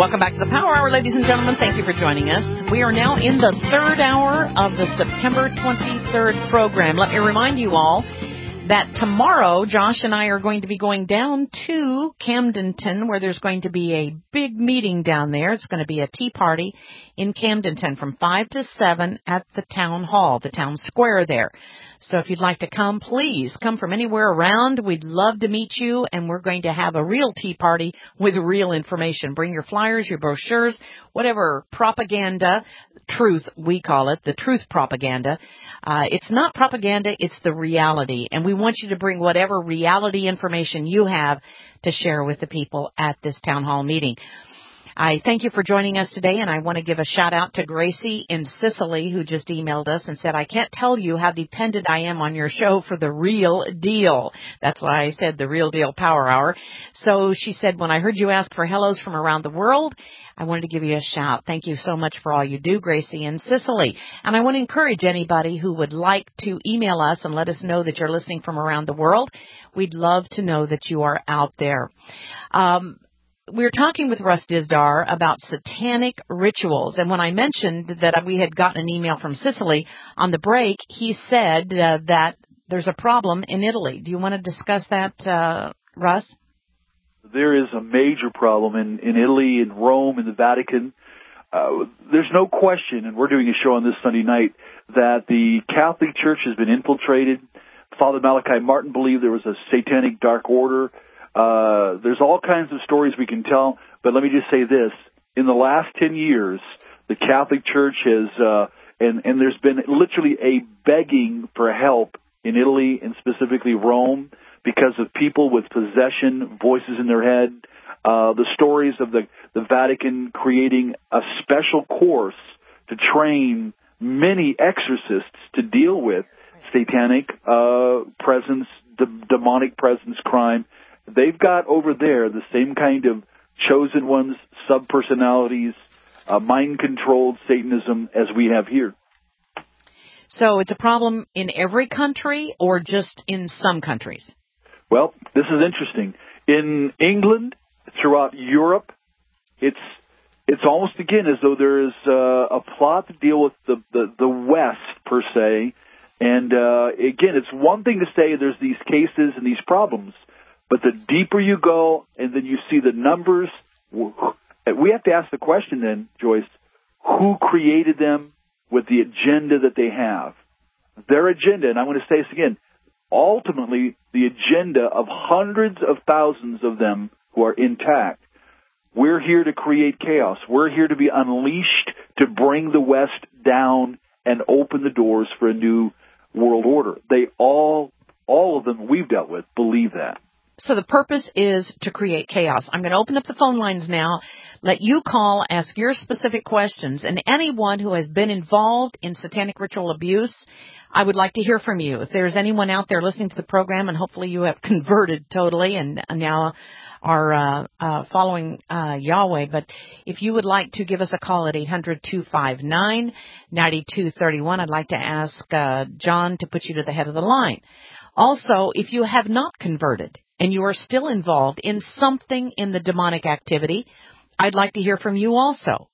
Welcome back to the Power Hour, ladies and gentlemen. Thank you for joining us. We are now in the third hour of the September 23rd program. Let me remind you all that tomorrow, Josh and I are going to be going down to Camdenton, where there's going to be a big meeting down there. It's going to be a tea party in Camdenton from 5 to 7 at the town hall, the town square there. So if you'd like to come, please come from anywhere around. We'd love to meet you, and we're going to have a real tea party with real information. Bring your flyers, your brochures, whatever propaganda, truth, we call it, the truth propaganda. It's not propaganda, it's the reality. And we want you to bring whatever reality information you have to share with the people at this town hall meeting. I thank you for joining us today, and I want to give a shout-out to Gracie in Sicily, who just emailed us and said, I can't tell you how dependent I am on your show for the real deal. That's why I said the real deal Power Hour. So she said, when I heard you ask for hellos from around the world, I wanted to give you a shout. Thank you so much for all you do, Gracie in Sicily. And I want to encourage anybody who would like to email us and let us know that you're listening from around the world. We'd love to know that you are out there. We were talking with Russ Dizdar about satanic rituals, and when I mentioned that we had gotten an email from Sicily on the break, he said that there's a problem in Italy. Do you want to discuss that, Russ? There is a major problem in Italy, in Rome, in the Vatican. There's no question, and we're doing a show on this Sunday night, that the Catholic Church has been infiltrated. Father Malachi Martin believed there was a satanic dark order. There's all kinds of stories we can tell, but let me just say this. In the last 10 years, the Catholic Church has, and there's been literally a begging for help in Italy and specifically Rome because of people with possession, voices in their head. The stories of the Vatican creating a special course to train many exorcists to deal with satanic presence, demonic presence, crime. They've got over there the same kind of chosen ones, subpersonalities, mind-controlled Satanism as we have here. So it's a problem in every country or just in some countries? Well, this is interesting. In England, throughout Europe, it's almost, again, as though there is a plot to deal with the West, per se. And, again, it's one thing to say there's these cases and these problems, but the deeper you go and then you see the numbers, we have to ask the question then, Joyce, who created them with the agenda that they have? Their agenda, and I'm going to say this again, ultimately the agenda of hundreds of thousands of them who are intact. We're here to create chaos. We're here to be unleashed to bring the West down and open the doors for a new world order. They all of them we've dealt with believe that. So the purpose is to create chaos. I'm going to open up the phone lines now, let you call, ask your specific questions, and anyone who has been involved in satanic ritual abuse, I would like to hear from you. If there's anyone out there listening to the program, and hopefully you have converted totally and now are following Yahweh, but if you would like to give us a call at 800-259-9231, I'd like to ask John to put you to the head of the line. Also, if you have not converted and you are still involved in something in the demonic activity, I'd like to hear from you also.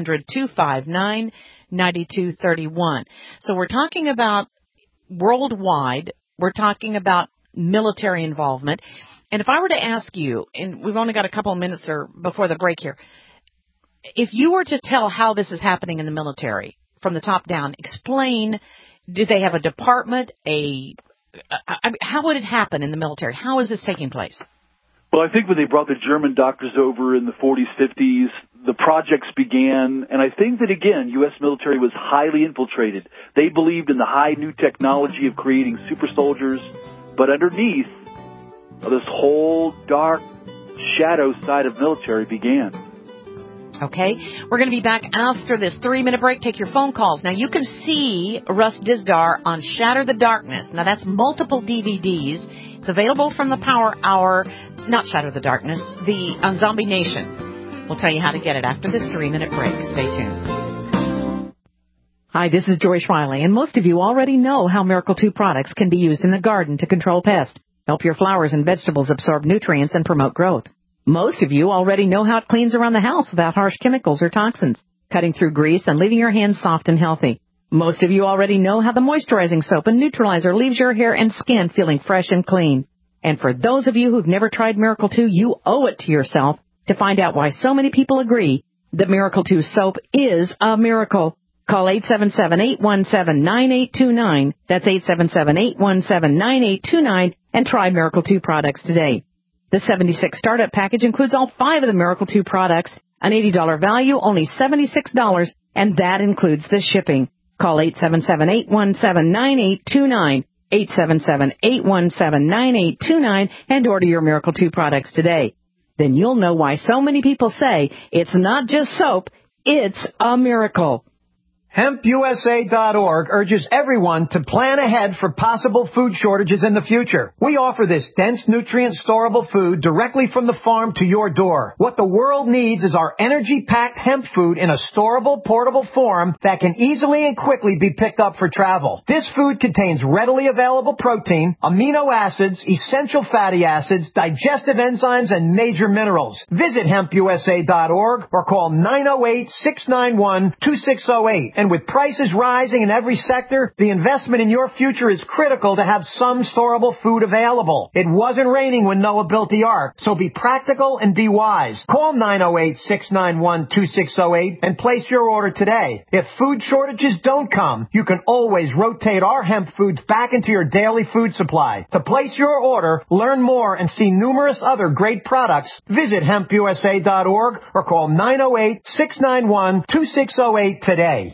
800-259-9231. So we're talking about worldwide. We're talking about military involvement. And if I were to ask you, and we've only got a couple of minutes before the break here, if you were to tell how this is happening in the military from the top down, explain, do they have a department, how would it happen in the military? How is this taking place? Well, I think when they brought the German doctors over in the 40s, 50s, the projects began, and I think that, again, U.S. military was highly infiltrated. They believed in the high new technology of creating super soldiers, but underneath, this whole dark shadow side of military began. Okay, we're going to be back after this 3-minute break. Take your phone calls. Now, you can see Russ Dizdar on Shatter the Darkness. Now, that's multiple DVDs. It's available from the Power Hour, not Shatter the Darkness, on Zombie Nation. We'll tell you how to get it after this 3-minute break. Stay tuned. Hi, this is Joyce Riley, and most of you already know how Miracle 2 products can be used in the garden to control pests, help your flowers and vegetables absorb nutrients, and promote growth. Most of you already know how it cleans around the house without harsh chemicals or toxins, cutting through grease and leaving your hands soft and healthy. Most of you already know how the moisturizing soap and neutralizer leaves your hair and skin feeling fresh and clean. And for those of you who've never tried Miracle 2, you owe it to yourself to find out why so many people agree that Miracle 2 soap is a miracle. Call 877-817-9829. That's 877-817-9829 and try Miracle 2 products today. The 76 startup package includes all 5 of the Miracle 2 products, an $80 value, only $76, and that includes the shipping. Call 877-817-9829, 877-817-9829, and order your Miracle 2 products today. Then you'll know why so many people say it's not just soap, it's a miracle. HempUSA.org urges everyone to plan ahead for possible food shortages in the future. We offer this dense, nutrient-storable food directly from the farm to your door. What the world needs is our energy-packed hemp food in a storable, portable form that can easily and quickly be picked up for travel. This food contains readily available protein, amino acids, essential fatty acids, digestive enzymes, and major minerals. Visit HempUSA.org or call 908-691-2608. And with prices rising in every sector, the investment in your future is critical to have some storable food available. It wasn't raining when Noah built the ark, so be practical and be wise. Call 908-691-2608 and place your order today. If food shortages don't come, you can always rotate our hemp foods back into your daily food supply. To place your order, learn more, and see numerous other great products, visit HempUSA.org or call 908-691-2608 today.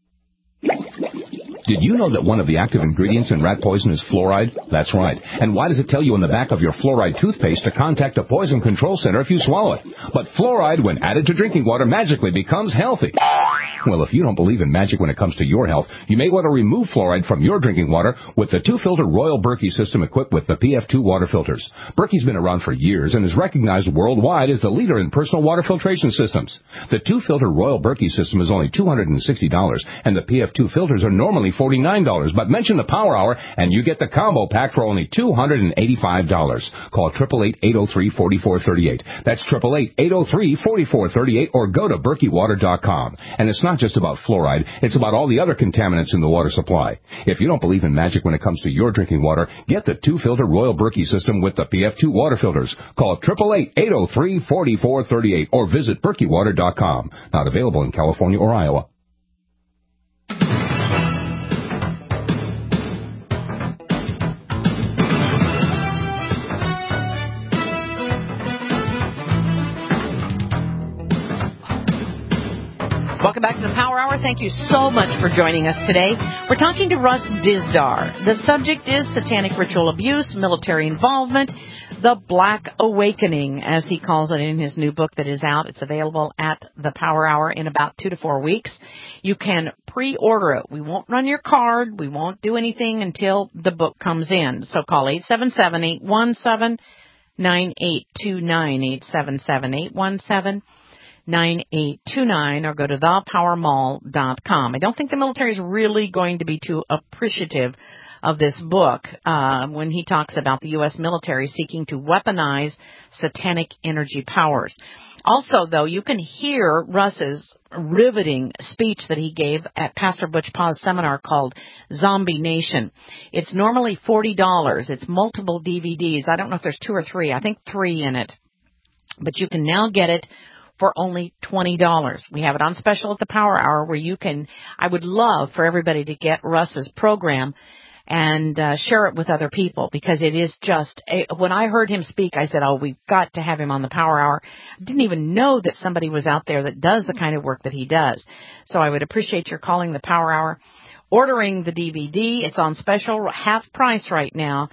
Did you know that one of the active ingredients in rat poison is fluoride? That's right. And why does it tell you in the back of your fluoride toothpaste to contact a poison control center if you swallow it? But fluoride, when added to drinking water, magically becomes healthy. Well, if you don't believe in magic when it comes to your health, you may want to remove fluoride from your drinking water with the 2-filter Royal Berkey system equipped with the PF2 water filters. Berkey's been around for years and is recognized worldwide as the leader in personal water filtration systems. The 2-filter Royal Berkey system is only $260, and the PF2 filters are normally $49, but mention the Power Hour and you get the combo pack for only $285. Call 888-803-4438. That's 888-803-4438 or go to BerkeyWater.com. And it's not just about fluoride, it's about all the other contaminants in the water supply. If you don't believe in magic when it comes to your drinking water, get the 2-filter Royal Berkey system with the PF2 water filters. Call 888-803-4438 or visit BerkeyWater.com. Not available in California or Iowa. Welcome back to the Power Hour. Thank you so much for joining us today. We're talking to Russ Dizdar. The subject is satanic ritual abuse, military involvement, the Black Awakening, as he calls it in his new book that is out. It's available at the Power Hour in about 2 to 4 weeks. You can pre-order it. We won't run your card. We won't do anything until the book comes in. So call 877-817-9829, 877-817-9829, or go to thepowermall.com. I don't think the military is really going to be too appreciative of this book when he talks about the U.S. military seeking to weaponize satanic energy powers. Also, though, you can hear Russ's riveting speech that he gave at Pastor Butch Pah's seminar called Zombie Nation. It's normally $40. It's multiple DVDs. I don't know if there's 2 or 3. I think 3 in it. But you can now get it for only $20. We have it on special at the Power Hour where you can, I would love for everybody to get Russ's program and share it with other people, because it is just, when I heard him speak, I said, oh, we've got to have him on the Power Hour. I didn't even know that somebody was out there that does the kind of work that he does. So I would appreciate your calling the Power Hour, ordering the DVD. It's on special, half price right now,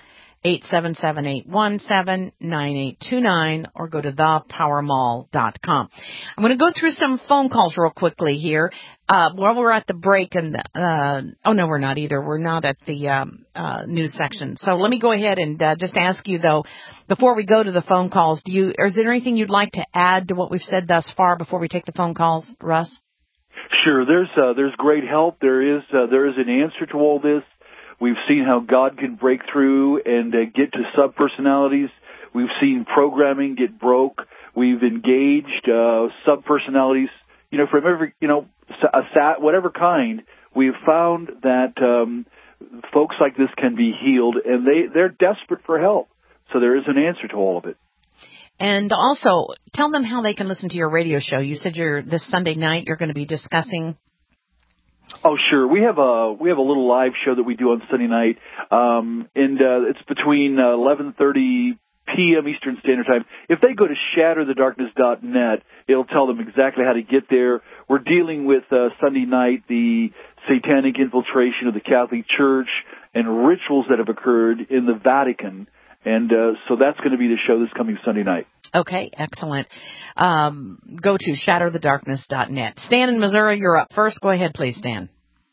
877-817-9829, or go to thepowermall.com. I'm going to go through some phone calls real quickly here. While we're at the break, and oh no, we're not either. We're not at the news section. So let me go ahead and just ask you, though, before we go to the phone calls, is there anything you'd like to add to what we've said thus far before we take the phone calls, Russ? Sure. There's great help. There is an answer to all this. We've seen how God can break through and get to subpersonalities. We've seen programming get broke. We've engaged sub-personalities, from every, whatever kind. We've found that folks like this can be healed, and they're desperate for help. So there is an answer to all of it. And also, tell them how they can listen to your radio show. You said this Sunday night you're going to be discussing. Oh, sure. We have a little live show that we do on Sunday night, and it's between 11:30 p.m. Eastern Standard Time. If they go to shatterthedarkness.net, it'll tell them exactly how to get there. We're dealing with Sunday night the satanic infiltration of the Catholic Church and rituals that have occurred in the Vatican. And so that's going to be the show this coming Sunday night. Okay, excellent. Go to shatterthedarkness.net. Stan in Missouri, you're up first. Go ahead, please, Stan.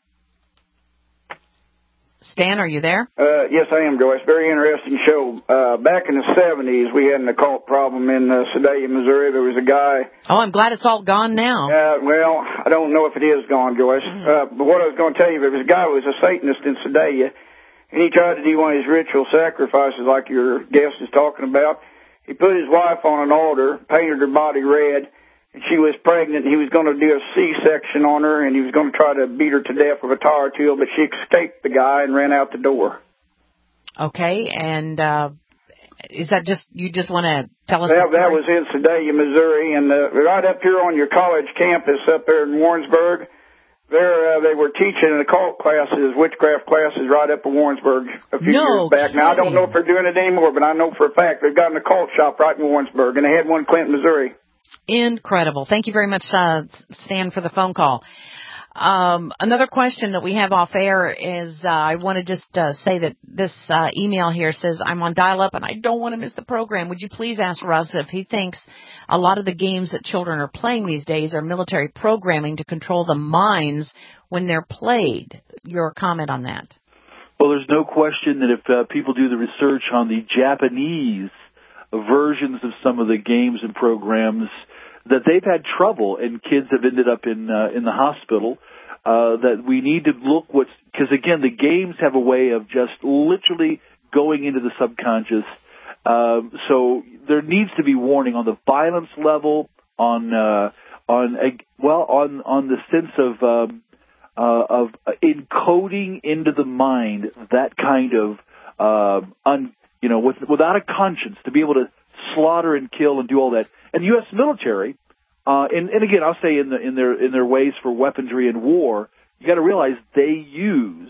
Stan, are you there? Yes, I am, Joyce. Very interesting show. Back in the 70s, we had an occult problem in Sedalia, Missouri. There was a guy... Oh, I'm glad it's all gone now. Well, I don't know if it is gone, Joyce. But what I was going to tell you, there was a guy who was a Satanist in Sedalia, and he tried to do one of his ritual sacrifices like your guest is talking about. He put his wife on an altar, painted her body red, and she was pregnant, and he was going to do a C-section on her, and he was going to try to beat her to death with a tar tool, but she escaped the guy and ran out the door. Okay, and is that you just want to tell us That was in Sedalia, Missouri, and right up here on your college campus up there in Warrensburg, they were teaching occult classes, witchcraft classes, right up in Warrensburg a few years back. Now, I don't know if they're doing it anymore, but I know for a fact they've got an occult shop right in Warrensburg, and they had one in Clinton, Missouri. Incredible. Thank you very much, Stan, for the phone call. Another question that we have off air is I want to just say that this email here says, I'm on dial-up and I don't want to miss the program. Would you please ask Russ if he thinks a lot of the games that children are playing these days are military programming to control the minds when they're played? Your comment on that? Well, there's no question that if people do the research on the Japanese versions of some of the games and programs, that they've had trouble and kids have ended up in the hospital, that we need to look because again, the games have a way of just literally going into the subconscious. So there needs to be warning on the violence level, on the sense of encoding into the mind that kind of without a conscience, to be able to slaughter and kill and do all that. And the U.S. military, and again, I'll say in their ways for weaponry and war, you got to realize they use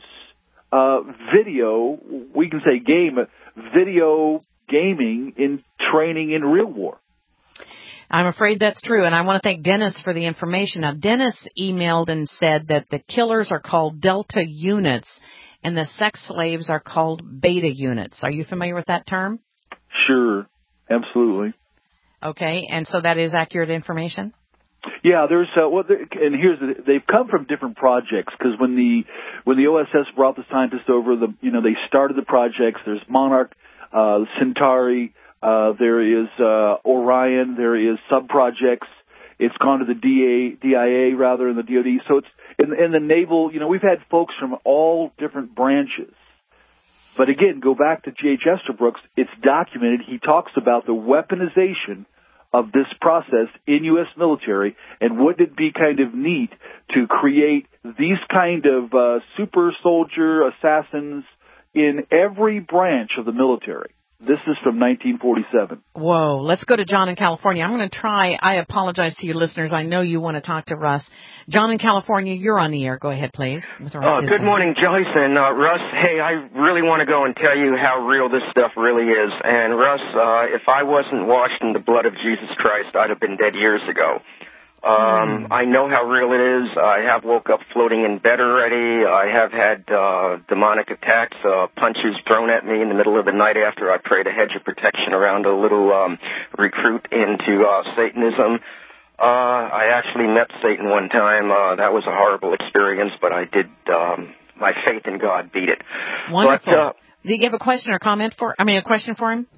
video. We can say video gaming in training in real war. I'm afraid that's true, and I want to thank Dennis for the information. Now, Dennis emailed and said that the killers are called Delta units, and the sex slaves are called Beta units. Are you familiar with that term? Sure, absolutely. Okay, and so that is accurate information? Yeah, there's they've come from different projects, because when the OSS brought the scientists over, they started the projects. There's Monarch, Centauri, there is Orion, there is sub-projects. It's gone to the DIA rather than the DoD. So it's in the naval. We've had folks from all different branches. But again, go back to G.H. Estabrooks. It's documented. He talks about the weaponization of this process in U.S. military, and wouldn't it be kind of neat to create these kind of super soldier assassins in every branch of the military? This is from 1947. Whoa. Let's go to John in California. I'm going to try. I apologize to you listeners. I know you want to talk to Russ. John in California, you're on the air. Go ahead, please. Good morning, Joyce and Russ. Hey, I really want to go and tell you how real this stuff really is. And Russ, if I wasn't washed in the blood of Jesus Christ, I'd have been dead years ago. I know how real it is. I have woke up floating in bed already. I have had demonic attacks, punches thrown at me in the middle of the night after I prayed a hedge of protection around a little recruit into Satanism. I actually met Satan one time. That was a horrible experience, but I did. My faith in God beat it. Wonderful. But, do you have a question or comment a question for him?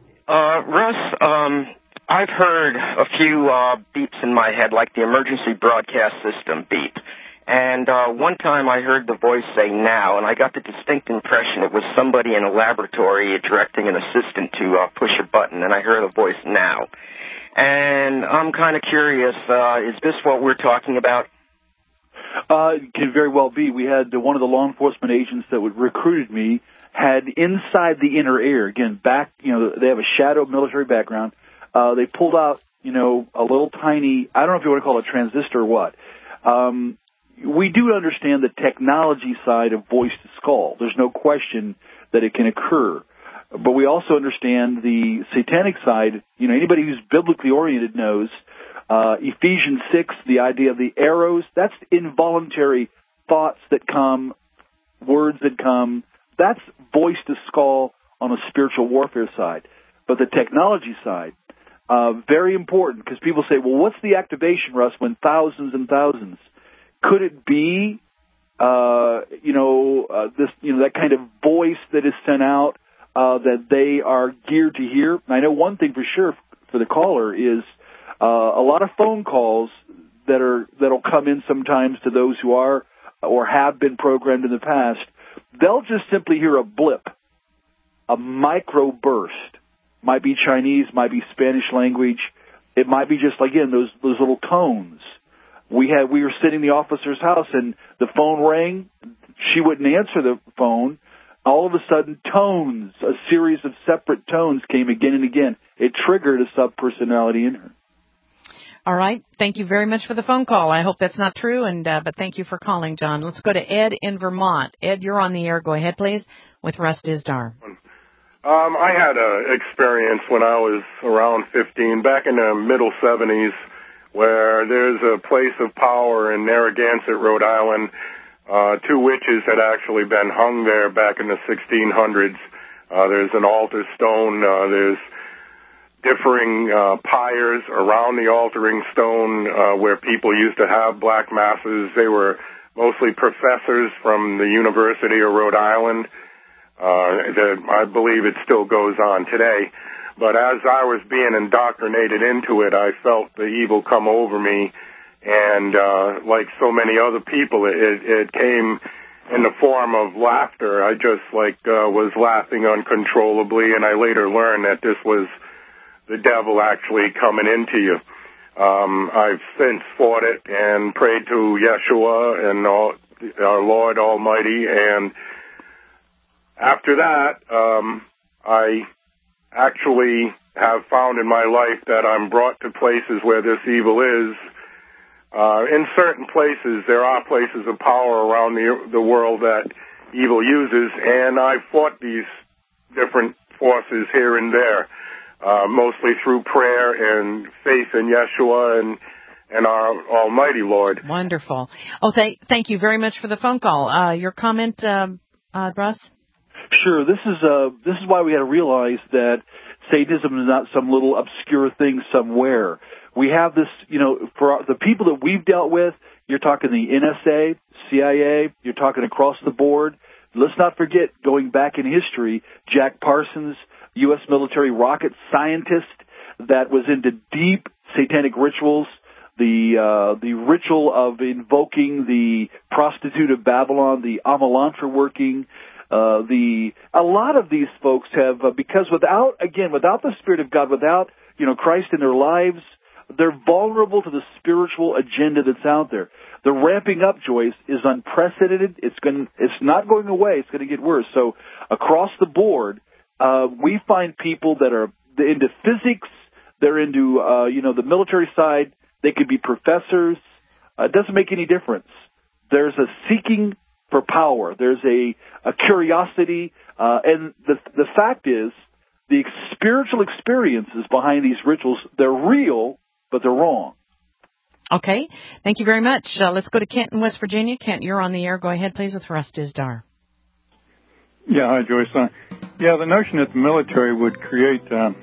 Russ, I've heard a few beeps in my head, like the emergency broadcast system beep. And one time I heard the voice say now, and I got the distinct impression it was somebody in a laboratory directing an assistant to push a button, and I heard the voice now. And I'm kind of curious, is this what we're talking about? It can very well be. We had one of the law enforcement agents that recruited me had inside the inner ear, again, back, they have a shadow military background. They pulled out, a little tiny, I don't know if you want to call it a transistor or what. We do understand the technology side of voice to skull. There's no question that it can occur. But we also understand the satanic side. Anybody who's biblically oriented knows Ephesians 6, the idea of the arrows, that's involuntary thoughts that come, words that come. That's voice to skull on a spiritual warfare side. But the technology side, very important, because people say, well, what's the activation, Russ, when thousands and thousands? Could it be, that kind of voice that is sent out that they are geared to hear? I know one thing for sure for the caller is a lot of phone calls that'll come in sometimes to those who are or have been programmed in the past. They'll just simply hear a blip, a micro burst. Might be Chinese, might be Spanish language. It might be just, again, those little tones. We were sitting in the officer's house and the phone rang. She wouldn't answer the phone. All of a sudden, tones, a series of separate tones came again and again. It triggered a subpersonality in her. All right. Thank you very much for the phone call. I hope that's not true, but thank you for calling, John. Let's go to Ed in Vermont. Ed, you're on the air. Go ahead, please, with Russ Dizdar. I had an experience when I was around 15, back in the middle 70s, where there's a place of power in Narragansett, Rhode Island. 2 witches had actually been hung there back in the 1600s. There's an altar stone. There's differing pyres around the altering stone where people used to have black masses. They were mostly professors from the University of Rhode Island. I believe it still goes on today. But as I was being indoctrinated into it, I felt the evil come over me. And like so many other people, it came in the form of laughter. I just was laughing uncontrollably, and I later learned that this was the devil actually coming into you. I've since fought it and prayed to Yeshua and our Lord Almighty, and after that, I actually have found in my life that I'm brought to places where this evil is. In certain places, there are places of power around the world that evil uses, and I've fought these different forces here and there, mostly through prayer and faith in Yeshua and our Almighty Lord. Wonderful. Oh, thank you very much for the phone call. Your comment, Russ? Sure. This is why we had to realize that Satanism is not some little obscure thing somewhere. We have this, for the people that we've dealt with, you're talking the NSA, CIA, you're talking across the board. Let's not forget, going back in history, Jack Parsons, U.S. military rocket scientist that was into deep satanic rituals, the ritual of invoking the prostitute of Babylon, the Amalantra working. A lot of these folks have, because without the Spirit of God, without, Christ in their lives, they're vulnerable to the spiritual agenda that's out there. The ramping up, Joyce, is unprecedented. It's not going away. It's going to get worse. So across the board, we find people that are into physics. They're into, the military side. They could be professors. It doesn't make any difference. There's a seeking for power. There's a curiosity. And the fact is, the spiritual experiences behind these rituals, they're real, but they're wrong. Okay. Thank you very much. Let's go to Kent in West Virginia. Kent, you're on the air. Go ahead, please, with Russ Dizdar. Yeah, hi, Joyce. The notion that the military would create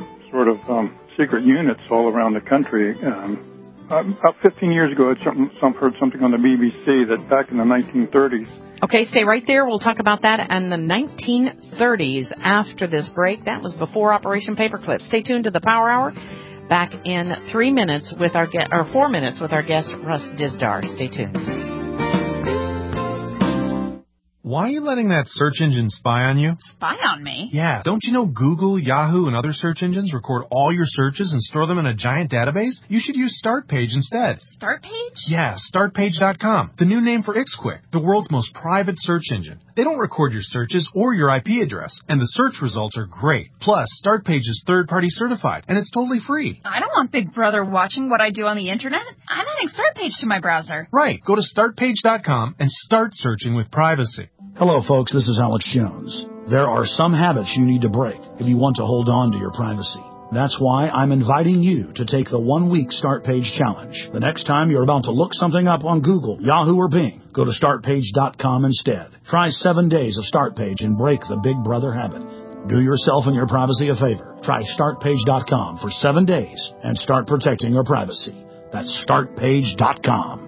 secret units all around the country. About 15 years ago, I heard something on the BBC that back in the 1930s. Okay, stay right there. We'll talk about that in the 1930s after this break. That was before Operation Paperclip. Stay tuned to the Power Hour. Back in 3 minutes with 4 minutes with our guest, Russ Dizdar. Stay tuned. Why are you letting that search engine spy on you? Spy on me? Yeah, don't you know Google, Yahoo, and other search engines record all your searches and store them in a giant database? You should use StartPage instead. StartPage? Yeah, StartPage.com, the new name for Ixquick, the world's most private search engine. They don't record your searches or your IP address, and the search results are great. Plus, StartPage is third-party certified, and it's totally free. I don't want Big Brother watching what I do on the internet. I'm adding StartPage to my browser. Right, go to StartPage.com and start searching with privacy. Hello, folks. This is Alex Jones. There are some habits you need to break if you want to hold on to your privacy. That's why I'm inviting you to take the 1-week StartPage challenge. The next time you're about to look something up on Google, Yahoo, or Bing, go to StartPage.com instead. Try 7 days of StartPage and break the Big Brother habit. Do yourself and your privacy a favor. Try StartPage.com for 7 days and start protecting your privacy. That's StartPage.com.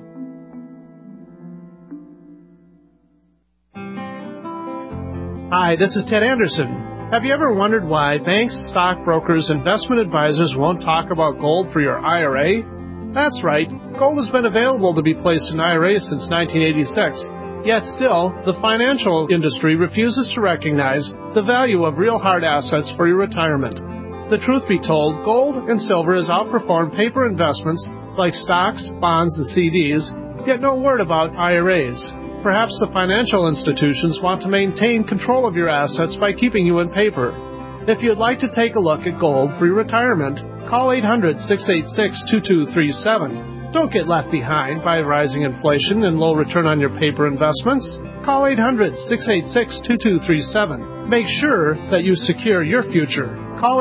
Hi, this is Ted Anderson. Have you ever wondered why banks, stockbrokers, investment advisors won't talk about gold for your IRA? That's right. Gold has been available to be placed in IRAs since 1986. Yet still, the financial industry refuses to recognize the value of real hard assets for your retirement. The truth be told, gold and silver has outperformed paper investments like stocks, bonds, and CDs, yet no word about IRAs. Perhaps the financial institutions want to maintain control of your assets by keeping you in paper. If you'd like to take a look at gold for your retirement, call 800-686-2237. Don't get left behind by rising inflation and low return on your paper investments. Call 800-686-2237. Make sure that you secure your future. Call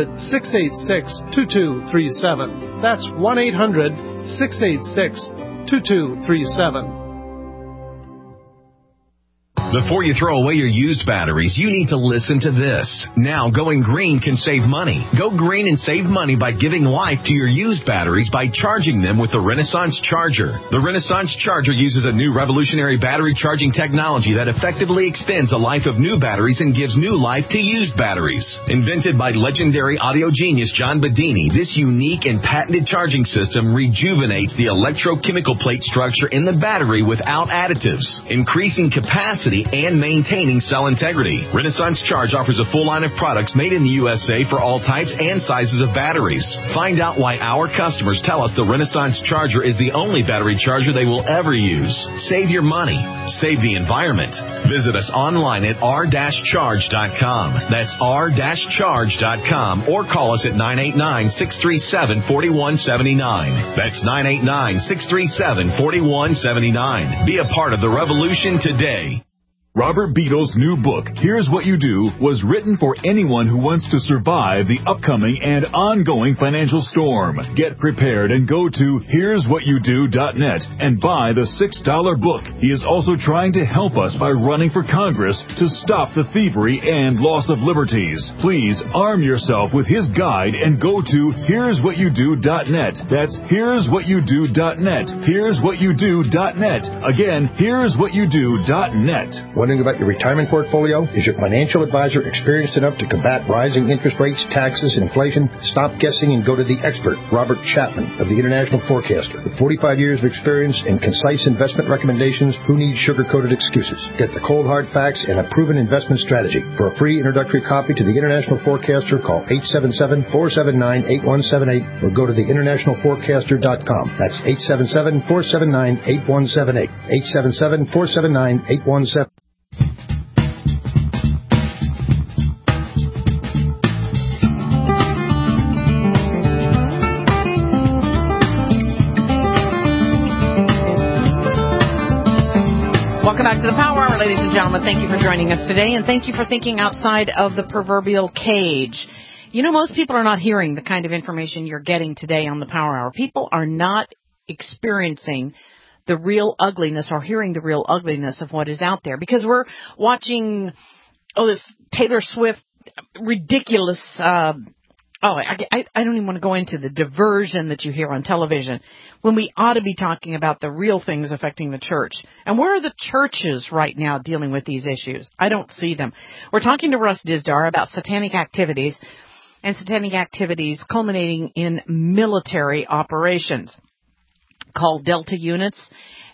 800-686-2237. That's 1-800-686-2237. Before you throw away your used batteries, you need to listen to this. Now, going green can save money. Go green and save money by giving life to your used batteries by charging them with the Renaissance Charger. The Renaissance Charger uses a new revolutionary battery charging technology that effectively extends the life of new batteries and gives new life to used batteries. Invented by legendary audio genius John Bedini, this unique and patented charging system rejuvenates the electrochemical plate structure in the battery without additives, increasing capacity and maintaining cell integrity. Renaissance Charge offers a full line of products made in the USA for all types and sizes of batteries. Find out why our customers tell us the Renaissance Charger is the only battery charger they will ever use. Save your money. Save the environment. Visit us online at r-charge.com. That's r-charge.com or call us at 989-637-4179. That's 989-637-4179. Be a part of the revolution today. Robert Beadle's new book, Here's What You Do, was written for anyone who wants to survive the upcoming and ongoing financial storm. Get prepared and go to here'swhatyoudo.net and buy the $6 book. He is also trying to help us by running for Congress to stop the thievery and loss of liberties. Please arm yourself with his guide and go to here'swhatyoudo.net. That's here'swhatyoudo.net. Here'swhatyoudo.net. Again, here'swhatyoudo.net. Wondering about your retirement portfolio? Is your financial advisor experienced enough to combat rising interest rates, taxes, and inflation? Stop guessing and go to the expert, Robert Chapman of the International Forecaster. With 45 years of experience and concise investment recommendations, who needs sugar-coated excuses? Get the cold hard facts and a proven investment strategy. For a free introductory copy to the International Forecaster, call 877-479-8178 or go to theinternationalforecaster.com. That's 877-479-8178. 877-479-8178. Welcome back to the Power Hour, ladies and gentlemen. Thank you for joining us today, and thank you for thinking outside of the proverbial cage. You know, most people are not hearing the kind of information you're getting today on the Power Hour. People are not experiencing the real ugliness or hearing the real ugliness of what is out there, because we're watching, this Taylor Swift ridiculous, I don't even want to go into the diversion that you hear on television when we ought to be talking about the real things affecting the church. And where are the churches right now dealing with these issues? I don't see them. We're talking to Russ Dizdar about satanic activities and satanic activities culminating in military operations called Delta units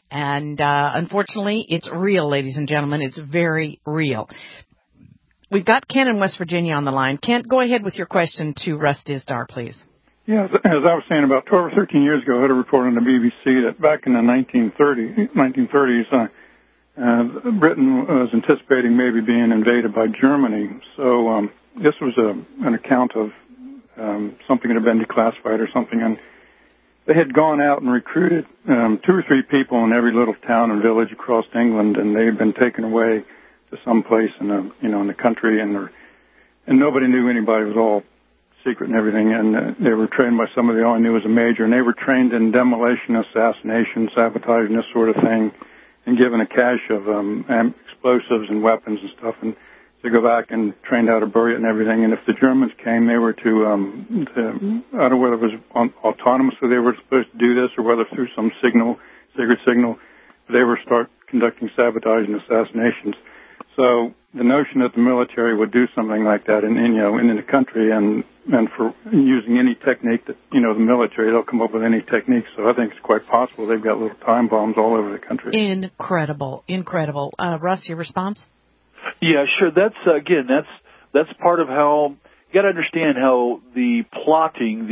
And unfortunately, it's real, ladies and gentlemen. It's very real. We've got Ken in West Virginia on the line. Kent, go ahead with your question to Russ Dizdar, please. Yeah, as I was saying, about 12 or 13 years ago, I had a report on the BBC that back in the 1930s, Britain was anticipating maybe being invaded by Germany. So this was an account of something that had been declassified or something, and they had gone out and recruited 2 or 3 people in every little town and village across England, and they had been taken away to some place in the country, and nobody knew anybody. It was all secret and everything, and they were trained by somebody they only knew was a major, and they were trained in demolition, assassination, sabotage, and this sort of thing, and given a cache of explosives and weapons and stuff, and to go back and trained how to bury it and everything. And if the Germans came, they were to I don't know whether it was autonomously they were supposed to do this or whether through some secret signal, they were start conducting sabotage and assassinations. So the notion that the military would do something like that in the country and for using any technique that, the military, they'll come up with any technique. So I think it's quite possible they've got little time bombs all over the country. Incredible. Russ, your response? Yeah, sure. That's part of how you got to understand how the plotting,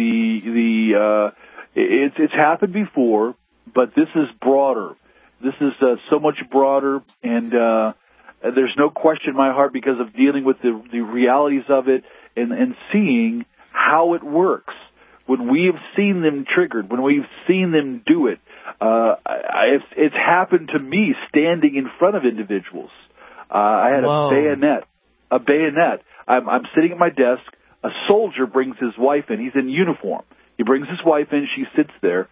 it's happened before, but this is broader. This is so much broader, and there's no question in my heart because of dealing with the realities of it and seeing how it works. When we have seen them triggered, when we've seen them do it, it's happened to me standing in front of individuals. I had a bayonet. I'm sitting at my desk. A soldier brings his wife in. He's in uniform. He brings his wife in. She sits there.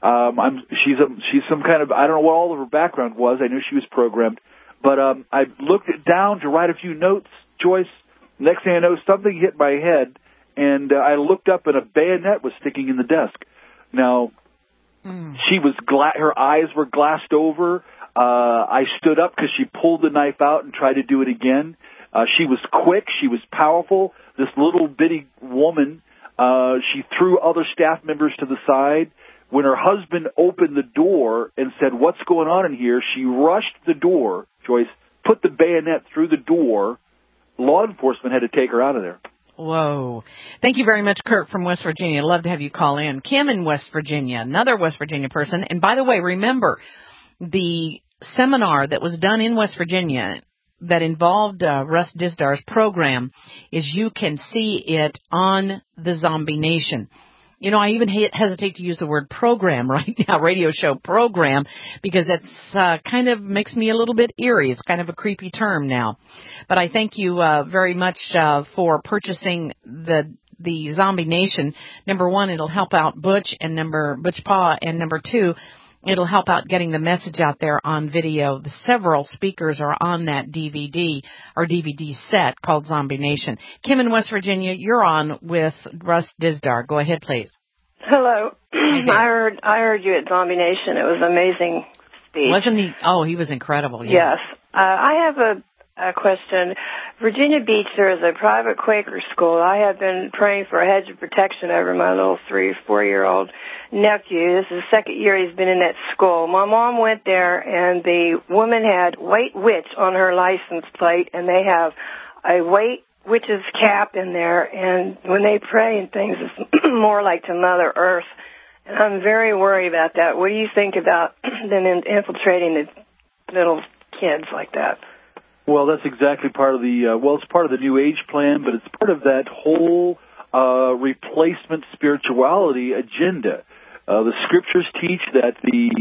She's some kind of, I don't know what all of her background was. I knew she was programmed. But I looked down to write a few notes, Joyce. Next thing I know, something hit my head, and I looked up, and a bayonet was sticking in the desk. Now, she was her eyes were glassed over. I stood up because she pulled the knife out and tried to do it again. She was quick. She was powerful. This little bitty woman, she threw other staff members to the side. When her husband opened the door and said, "What's going on in here?" she rushed the door, Joyce, put the bayonet through the door. Law enforcement had to take her out of there. Whoa. Thank you very much, Kurt from West Virginia. I'd love to have you call in. Kim in West Virginia, another West Virginia person. And by the way, remember, the seminar that was done in West Virginia that involved Russ Dizdar's program is you can see it on the Zombie Nation. I even hesitate to use the word program right now, radio show program, because it's kind of makes me a little bit eerie. It's kind of a creepy term now. But I thank you very much for purchasing the Zombie Nation. Number one, it'll help out Butch Pa, and number two, it'll help out getting the message out there on video. The several speakers are on that DVD or DVD set called Zombie Nation. Kim in West Virginia, you're on with Russ Dizdar. Go ahead, please. Hello. I heard you at Zombie Nation. It was an amazing speech. Wasn't he? Oh, he was incredible. Yes. I have a question. Virginia Beach, there is a private Quaker school. I have been praying for a hedge of protection over my little 3 or 4-year-old nephew. This is the second year he's been in that school. My mom went there, and the woman had White Witch on her license plate, and they have a White Witch's cap in there, and when they pray and things, it's more like to Mother Earth. And I'm very worried about that. What do you think about them infiltrating the little kids like that? Well, that's exactly part of it's part of the New Age plan, but it's part of that whole replacement spirituality agenda. The scriptures teach that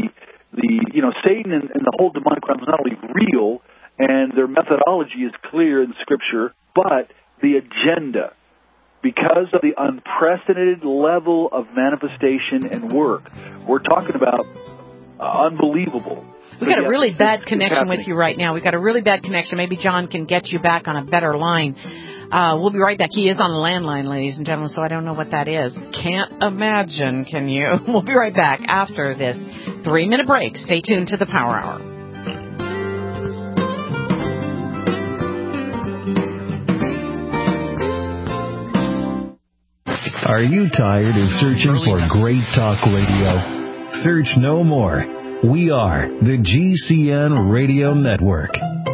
Satan and the whole demonic realm is not only real, and their methodology is clear in Scripture, but the agenda, because of the unprecedented level of manifestation and work, we're talking about unbelievable. We've got a really bad connection with you right now. We've got a really bad connection. Maybe John can get you back on a better line. We'll be right back. He is on a landline, ladies and gentlemen, so I don't know what that is. Can't imagine, can you? We'll be right back after this 3-minute break. Stay tuned to the Power Hour. Are you tired of searching for great talk radio? Search no more. We are the GCN Radio Network.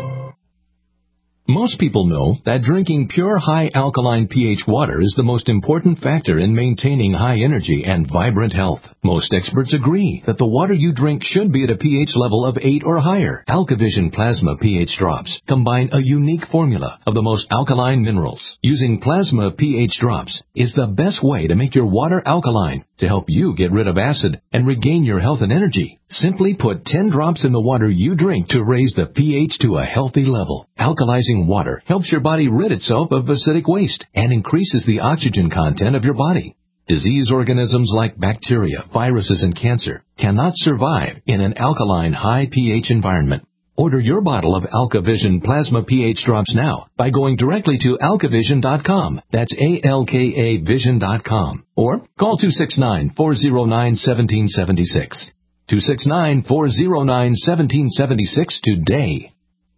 Most people know that drinking pure high alkaline pH water is the most important factor in maintaining high energy and vibrant health. Most experts agree that the water you drink should be at a pH level of 8 or higher. AlkaVision Plasma pH drops combine a unique formula of the most alkaline minerals. Using plasma pH drops is the best way to make your water alkaline to help you get rid of acid and regain your health and energy. Simply put 10 drops in the water you drink to raise the pH to a healthy level. Alkalizing water helps your body rid itself of acidic waste and increases the oxygen content of your body. Disease organisms like bacteria, viruses, and cancer cannot survive in an alkaline high pH environment. Order your bottle of AlkaVision Plasma pH drops now by going directly to alkavision.com. That's ALKA Vision.com. Or call 269-409-1776. 269-409-1776 today.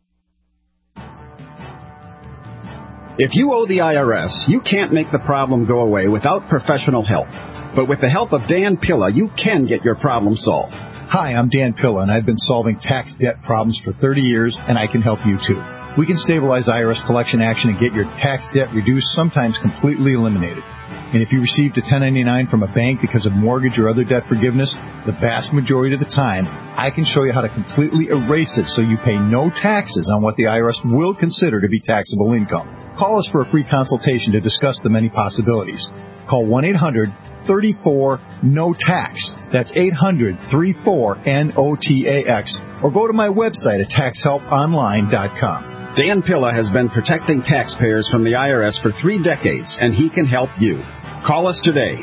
If you owe the IRS, you can't make the problem go away without professional help. But with the help of Dan Pilla, you can get your problem solved. Hi, I'm Dan Pilla, and I've been solving tax debt problems for 30 years, and I can help you too. We can stabilize IRS collection action and get your tax debt reduced, sometimes completely eliminated. And if you received a 1099 from a bank because of mortgage or other debt forgiveness, the vast majority of the time, I can show you how to completely erase it so you pay no taxes on what the IRS will consider to be taxable income. Call us for a free consultation to discuss the many possibilities. Call 1-800-34-NO-TAX. That's 800-34-NOTAX. Or go to my website at taxhelponline.com. Dan Pilla has been protecting taxpayers from the IRS for 3 decades, and he can help you. Call us today,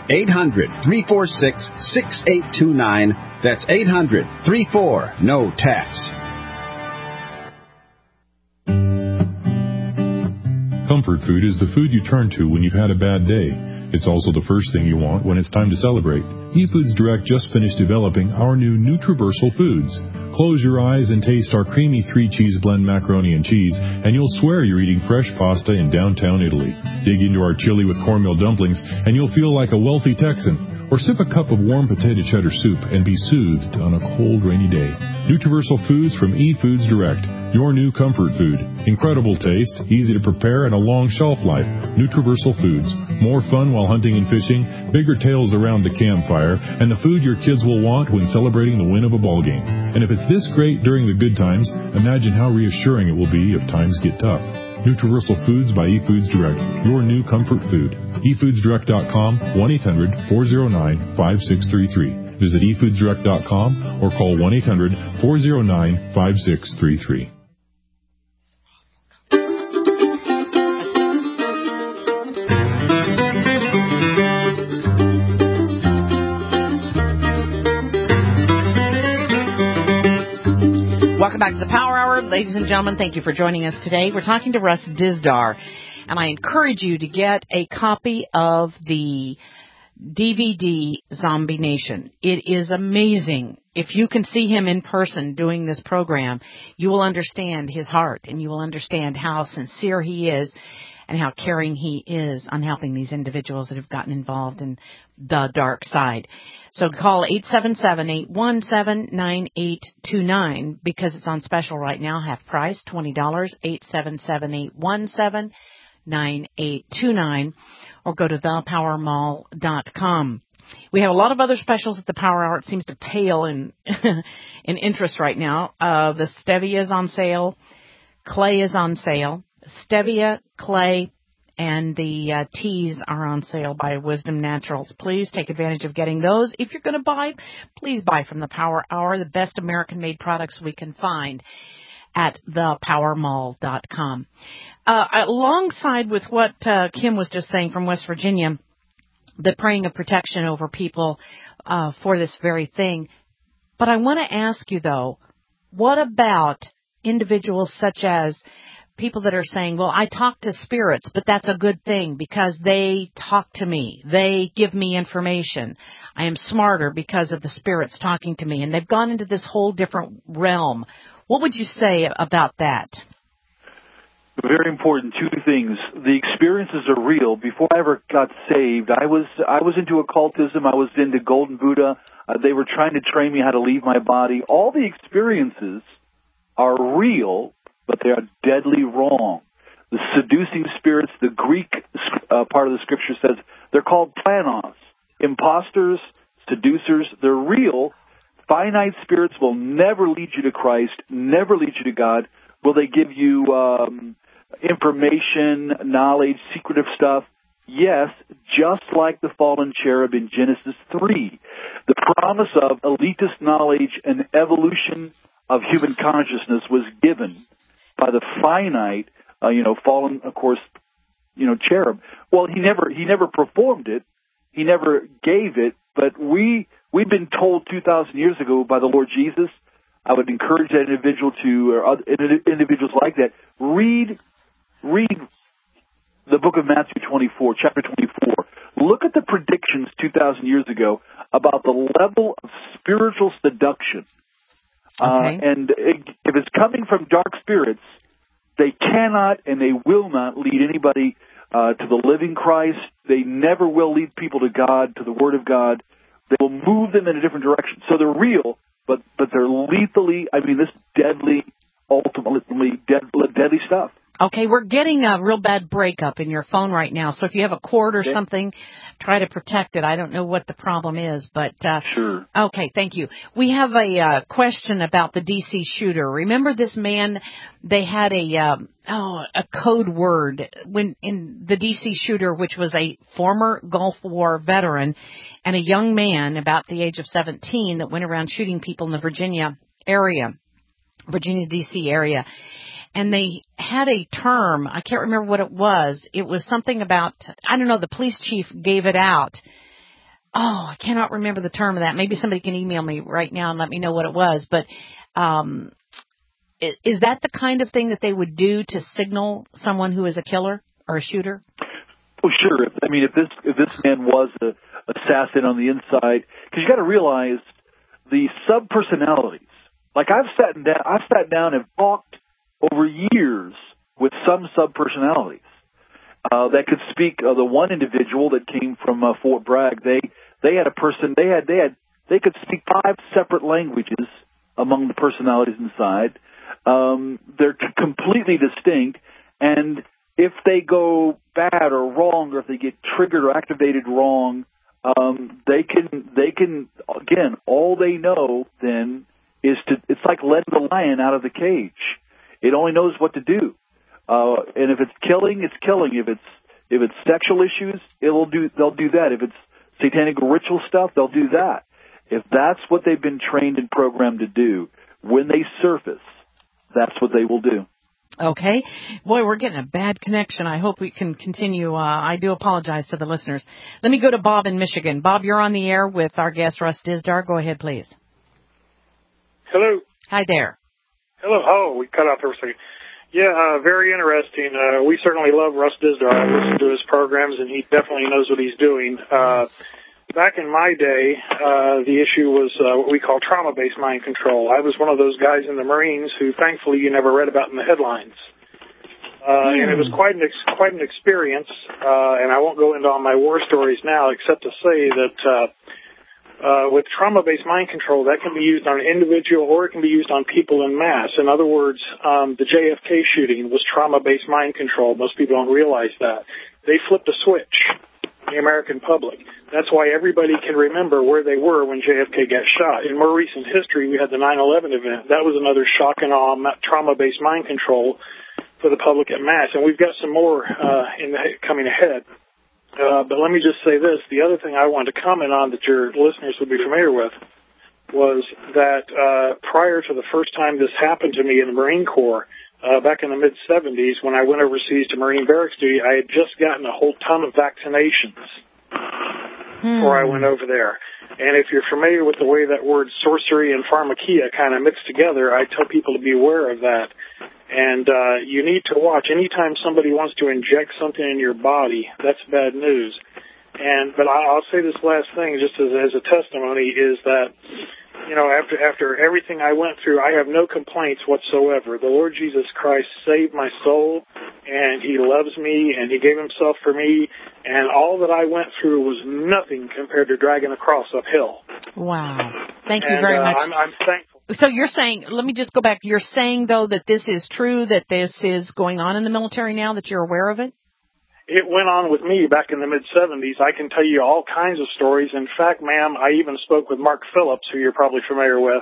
800-346-6829. That's 800-34-NO-TAX. Comfort food is the food you turn to when you've had a bad day. It's also the first thing you want when it's time to celebrate. eFoods Direct just finished developing our new Nutriversal Foods. Close your eyes and taste our creamy 3-cheese blend macaroni and cheese, and you'll swear you're eating fresh pasta in downtown Italy. Dig into our chili with cornmeal dumplings, and you'll feel like a wealthy Texan. Or sip a cup of warm potato cheddar soup and be soothed on a cold, rainy day. Nutriversal Foods from eFoods Direct, your new comfort food. Incredible taste, easy to prepare, and a long shelf life. Nutriversal Foods. More fun while hunting and fishing, bigger tales around the campfire, and the food your kids will want when celebrating the win of a ball game. And if it's this great during the good times, imagine how reassuring it will be if times get tough. Nutriversal Foods by eFoods Direct, your new comfort food. eFoodsDirect.com, 1-800-409-5633. Visit eFoodsDirect.com or call 1-800-409-5633. Welcome back to the Power Hour. Ladies and gentlemen, thank you for joining us today. We're talking to Russ Dizdar, and I encourage you to get a copy of the DVD Zombie Nation. It is amazing. If you can see him in person doing this program, you will understand his heart, and you will understand how sincere he is and how caring he is on helping these individuals that have gotten involved in the dark side. So call 877-817-9829 because it's on special right now, half price, $20, 877-817-9829, or go to thepowermall.com. We have a lot of other specials at the Power Hour. It seems to pale in in interest right now. The stevia is on sale. Clay is on sale. Stevia, clay, and the teas are on sale by Wisdom Naturals. Please take advantage of getting those. If you're going to buy, please buy from the Power Hour, the best American-made products we can find at thepowermall.com. Alongside with what Kim was just saying from West Virginia, the praying of protection over people for this very thing. But I want to ask you, though, what about individuals such as people that are saying, well, I talk to spirits, but that's a good thing because they talk to me. They give me information. I am smarter because of the spirits talking to me. And they've gone into this whole different realm. What would you say about that? Very important. Two things. The experiences are real. Before I ever got saved, I was into occultism. I was into Golden Buddha. They were trying to train me how to leave my body. All the experiences are real, but they are deadly wrong. The seducing spirits, the Greek part of the scripture says, they're called planos, imposters, seducers. They're real. Finite spirits will never lead you to Christ, never lead you to God. Will they give you information, knowledge, secretive stuff? Yes, just like the fallen cherub in Genesis 3. The promise of elitist knowledge and evolution of human consciousness was given by the finite, fallen, of course, cherub. Well, he never performed it. He never gave it, but we've been told 2,000 years ago by the Lord Jesus. I would encourage that individual or other individuals like that, read the book of Matthew 24, chapter 24. Look at the predictions 2,000 years ago about the level of spiritual seduction. Okay. And if it's coming from dark spirits, they cannot and they will not lead anybody to the living Christ. They never will lead people to God, to the Word of God. They will move them in a different direction. So they're real, but they're lethally, this deadly, ultimately deadly stuff. Okay, we're getting a real bad breakup in your phone right now, so if you have a cord or something, try to protect it. I don't know what the problem is, but... Sure. Okay, thank you. We have a question about the D.C. shooter. Remember this man, they had a code word when in the D.C. shooter, which was a former Gulf War veteran and a young man about the age of 17 that went around shooting people in the Virginia, D.C. area. And they had a term, I can't remember what it was. It was something about, the police chief gave it out. Oh, I cannot remember the term of that. Maybe somebody can email me right now and let me know what it was. But is that the kind of thing that they would do to signal someone who is a killer or a shooter? Oh, sure. If this man was an assassin on the inside, because you got to realize the subpersonalities. Like I've sat down and talked over years with some subpersonalities that could speak. The one individual that came from Fort Bragg, they had a person. They could speak 5 separate languages among the personalities inside. They're completely distinct, and if they go bad or wrong, or if they get triggered or activated wrong, they can again. All they know then is it's like letting the lion out of the cage. It only knows what to do, and if it's killing, it's killing. If it's sexual issues, they'll do that. If it's satanic ritual stuff, they'll do that. If that's what they've been trained and programmed to do, when they surface, that's what they will do. Okay. Boy, we're getting a bad connection. I hope we can continue. I do apologize to the listeners. Let me go to Bob in Michigan. Bob, you're on the air with our guest, Russ Dizdar. Go ahead, please. Hello. Hi there. Hello. Oh, we cut off for a second. Yeah, very interesting. We certainly love Russ Dizdar. I listen to his programs, and he definitely knows what he's doing. Back in my day, the issue was what we call trauma-based mind control. I was one of those guys in the Marines who, thankfully, you never read about in the headlines. And it was quite an experience, and I won't go into all my war stories now, except to say that with trauma-based mind control, that can be used on an individual or it can be used on people in mass. In other words, the JFK shooting was trauma-based mind control. Most people don't realize that. They flipped a switch in the American public. That's why everybody can remember where they were when JFK got shot. In more recent history, we had the 9/11 event. That was another shock and awe trauma-based mind control for the public at mass. And we've got some more coming ahead. But let me just say this. The other thing I wanted to comment on that your listeners would be familiar with was that prior to the first time this happened to me in the Marine Corps, back in the mid-'70s, when I went overseas to Marine barracks duty, I had just gotten a whole ton of vaccinations before I went over there. And if you're familiar with the way that word sorcery and pharmakia kind of mix together, I tell people to be aware of that. And you need to watch. Anytime somebody wants to inject something in your body, that's bad news. But I'll say this last thing just as a testimony is that, after everything I went through, I have no complaints whatsoever. The Lord Jesus Christ saved my soul. and he loves me, and he gave himself for me, and all that I went through was nothing compared to dragging a cross uphill. Wow. Thank you very much. I'm thankful. So you're saying, let me just go back, you're saying, though, that this is true, that this is going on in the military now, that you're aware of it? It went on with me back in the mid-'70s. I can tell you all kinds of stories. In fact, ma'am, I even spoke with Mark Phillips, who you're probably familiar with,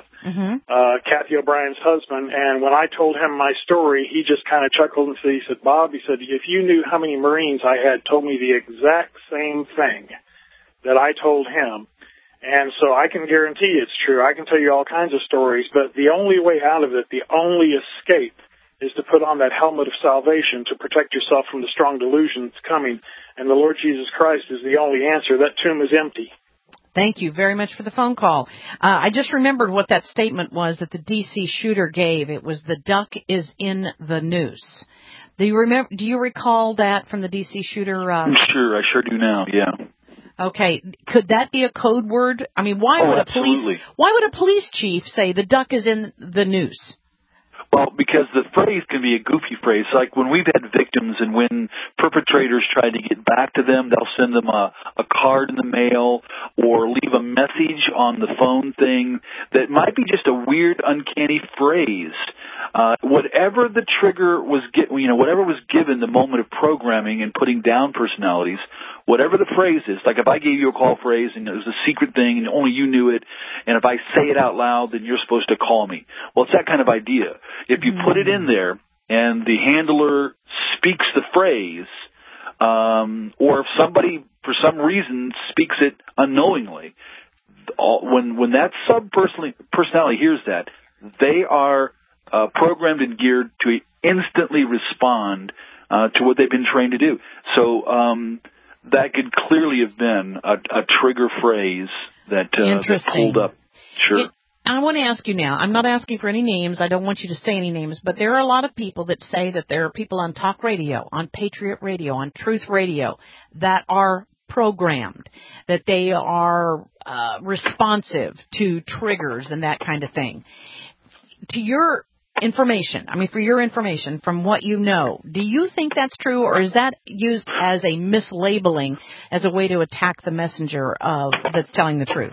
Kathy O'Brien's husband, and when I told him my story, he just kind of chuckled and said, Bob, he said, if you knew how many Marines I had told me the exact same thing that I told him. And so I can guarantee it's true. I can tell you all kinds of stories, but the only way out of it, the only escape, is to put on that helmet of salvation to protect yourself from the strong delusions coming. And the Lord Jesus Christ is the only answer. That tomb is empty. Thank you very much for the phone call. I just remembered what that statement was that the D.C. shooter gave. It was, the duck is in the noose. Do you recall that from the D.C. shooter? Sure, I sure do now, yeah. Okay, could that be a code word? I mean, why would a police chief say the duck is in the noose? Well, because the phrase can be a goofy phrase. Like when we've had victims and when perpetrators try to get back to them, they'll send them a card in the mail or leave a message on the phone thing that might be just a weird, uncanny phrase. Whatever the trigger was, whatever was given the moment of programming and putting down personalities, whatever the phrase is, like if I gave you a call phrase and it was a secret thing and only you knew it, and if I say it out loud, then you're supposed to call me. Well, it's that kind of idea. If you put it in there and the handler speaks the phrase, or if somebody for some reason speaks it unknowingly, when that sub-personality hears that, they are programmed and geared to instantly respond to what they've been trained to do. So that could clearly have been a trigger phrase that pulled up. Sure. I want to ask you now, I'm not asking for any names, I don't want you to say any names, but there are a lot of people that say that there are people on talk radio, on Patriot Radio, on Truth Radio, that are programmed, that they are responsive to triggers and that kind of thing. To your information, for your information, from what you know, do you think that's true, or is that used as a mislabeling, as a way to attack the messenger that's telling the truth?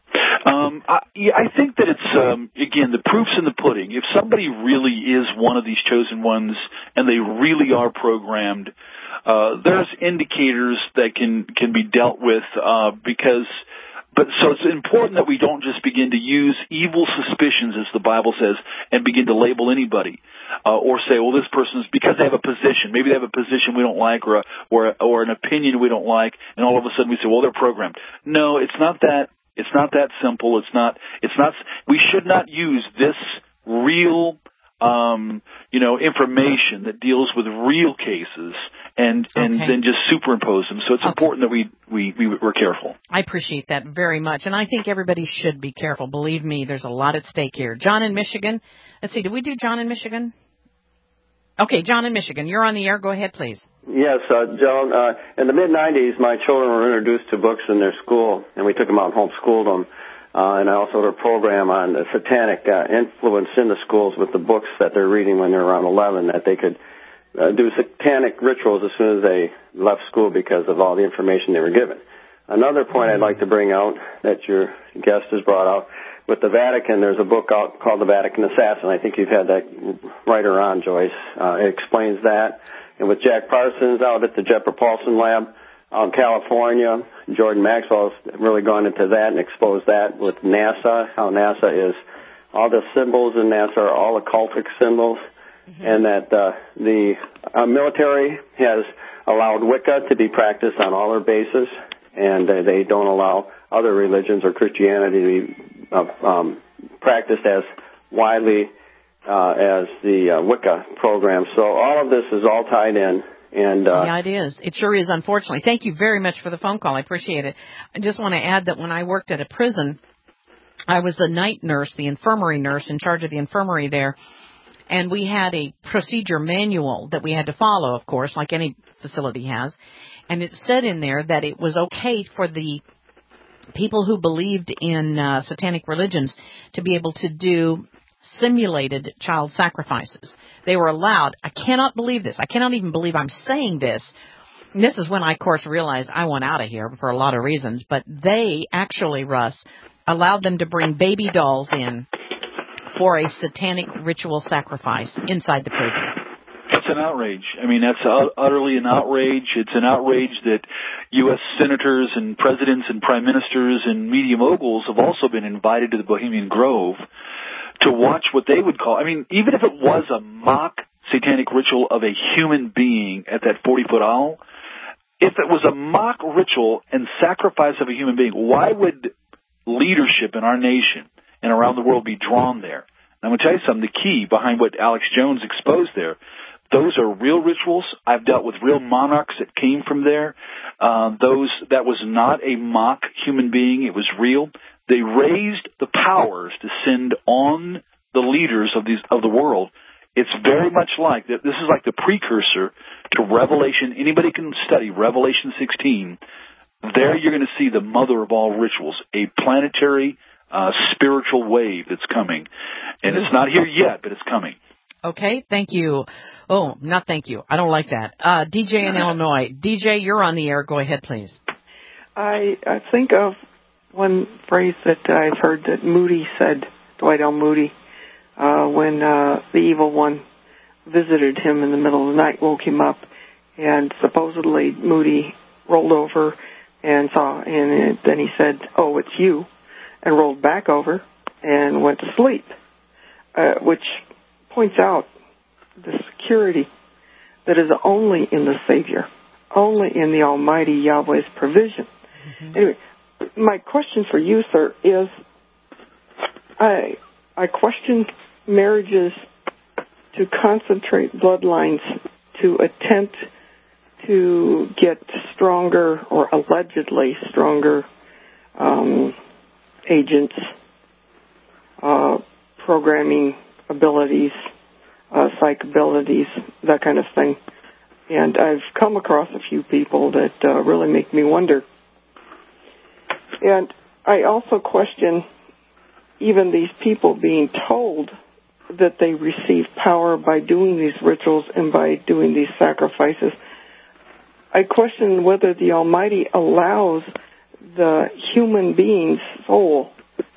I think that it's, again, the proof's in the pudding. If somebody really is one of these chosen ones and they really are programmed, there's indicators that can be dealt with so it's important that we don't just begin to use evil suspicions, as the Bible says, and begin to label anybody, or say, well, this person's because they have a position. Maybe they have a position we don't like, or an opinion we don't like, and all of a sudden we say, well, they're programmed. No, it's not that. It's not that simple. It's not. We should not use this real, information that deals with real cases and then just superimpose them. So it's important that we're careful. I appreciate that very much, and I think everybody should be careful. Believe me, there's a lot at stake here. John in Michigan. Let's see. Did we do John in Michigan? Okay, John in Michigan. You're on the air. Go ahead, please. Yes, Joan. In the mid-'90s, my children were introduced to books in their school, and we took them out and homeschooled them. And I also had a program on the satanic influence in the schools with the books that they're reading when they're around 11, that they could do satanic rituals as soon as they left school because of all the information they were given. Another point I'd like to bring out that your guest has brought out, with the Vatican, there's a book out called The Vatican Assassin. I think you've had that writer on, Joyce. It explains that. And with Jack Parsons out at the Jet Propulsion Lab out in California, Jordan Maxwell's really gone into that and exposed that with NASA, how NASA is, all the symbols in NASA are all occultic symbols, and that the military has allowed Wicca to be practiced on all their bases, and they don't allow other religions or Christianity to be practiced as widely as the Wicca program. So all of this is all tied in. And yeah, it is. It sure is, unfortunately. Thank you very much for the phone call. I appreciate it. I just want to add that when I worked at a prison, I was the night nurse, the infirmary nurse in charge of the infirmary there, and we had a procedure manual that we had to follow, of course, like any facility has. And it said in there that it was okay for the people who believed in satanic religions to be able to do simulated child sacrifices. They were allowed. I cannot believe this. I cannot even believe I'm saying this. And this is when I, of course, realized I want out of here for a lot of reasons. But they actually, Russ, allowed them to bring baby dolls in for a satanic ritual sacrifice inside the prison. It's an outrage. I mean, that's utterly an outrage. It's an outrage that U.S. senators and presidents and prime ministers and media moguls have also been invited to the Bohemian Grove to watch what they would call, I mean, even if it was a mock satanic ritual of a human being at that 40-foot aisle, if it was a mock ritual and sacrifice of a human being, why would leadership in our nation and around the world be drawn there? And I'm going to tell you something, the key behind what Alex Jones exposed there, those are real rituals. I've dealt with real monarchs that came from there. That was not a mock human being. It was real. They raised the powers to send on the leaders of the world. It's very much like that. This is like the precursor to Revelation. Anybody can study Revelation 16. There you're going to see the mother of all rituals, a planetary spiritual wave that's coming. And it's not here yet, but it's coming. Okay, thank you. Oh, not thank you. I don't like that. DJ in Illinois. DJ, you're on the air. Go ahead, please. I think of one phrase that I've heard that Moody said, Dwight L. Moody, when the evil one visited him in the middle of the night, woke him up, and supposedly Moody rolled over and saw, and then he said, "Oh, it's you," and rolled back over and went to sleep, which points out the security that is only in the Savior, only in the Almighty Yahweh's provision. Mm-hmm. Anyway, my question for you, sir, is I question marriages to concentrate bloodlines to attempt to get stronger or allegedly stronger agents, programming abilities, psych abilities, that kind of thing. And I've come across a few people that really make me wonder. And I also question even these people being told that they receive power by doing these rituals and by doing these sacrifices. I question whether the Almighty allows the human being's soul